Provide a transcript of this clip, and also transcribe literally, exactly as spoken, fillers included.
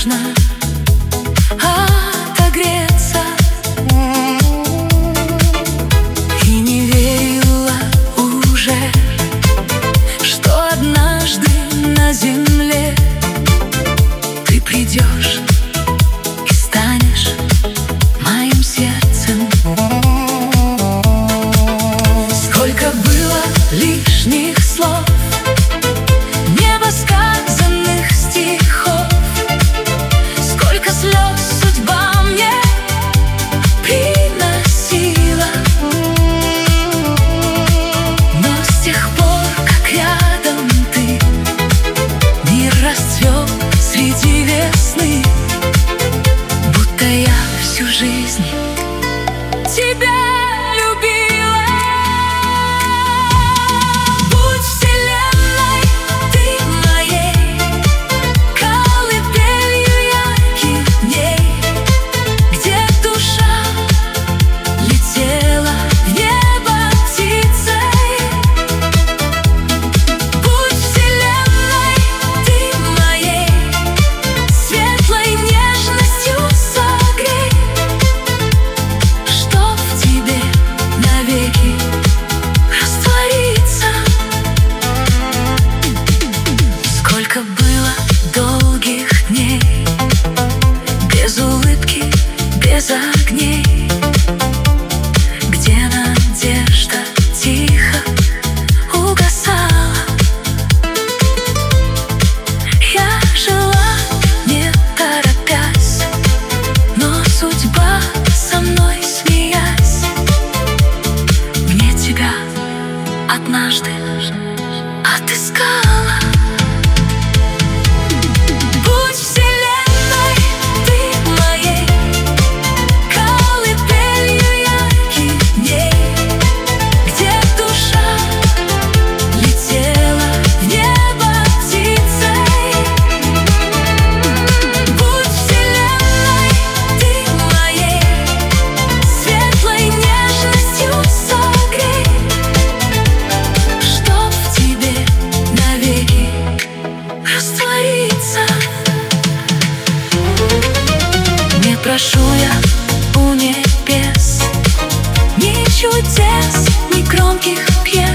нужно отогреться. И не верила уже, что однажды на земле ты придешь и станешь моим сердцем. Сколько было лишних слов, невосказанных стихов, сколько слез судьба мне приносила. Но с тех пор, как рядом ты, мир расцвел среди весны, будто я всю жизнь тебя любила. Будь вселенной ты моей колыбелью ярких дней, где душа летела в небо птицей. Будь вселенной ты моей светлой нежностью согрей, чтоб в тебе навеки раствориться. Сколько было долгих дней без улыбки, без огней, где надежда тихо угасала. Я жила, не торопясь, но судьба со мной смеясь, мне тебя однажды отыскала. Будь вселенной ты моей колыбелью ярких дней, где душа летела в небо птицей. Будь вселенной ты моей светлой нежностью согрей, чтоб в тебе навеки раствориться. Не прошу я у небес ни чудес, ни громких пьес,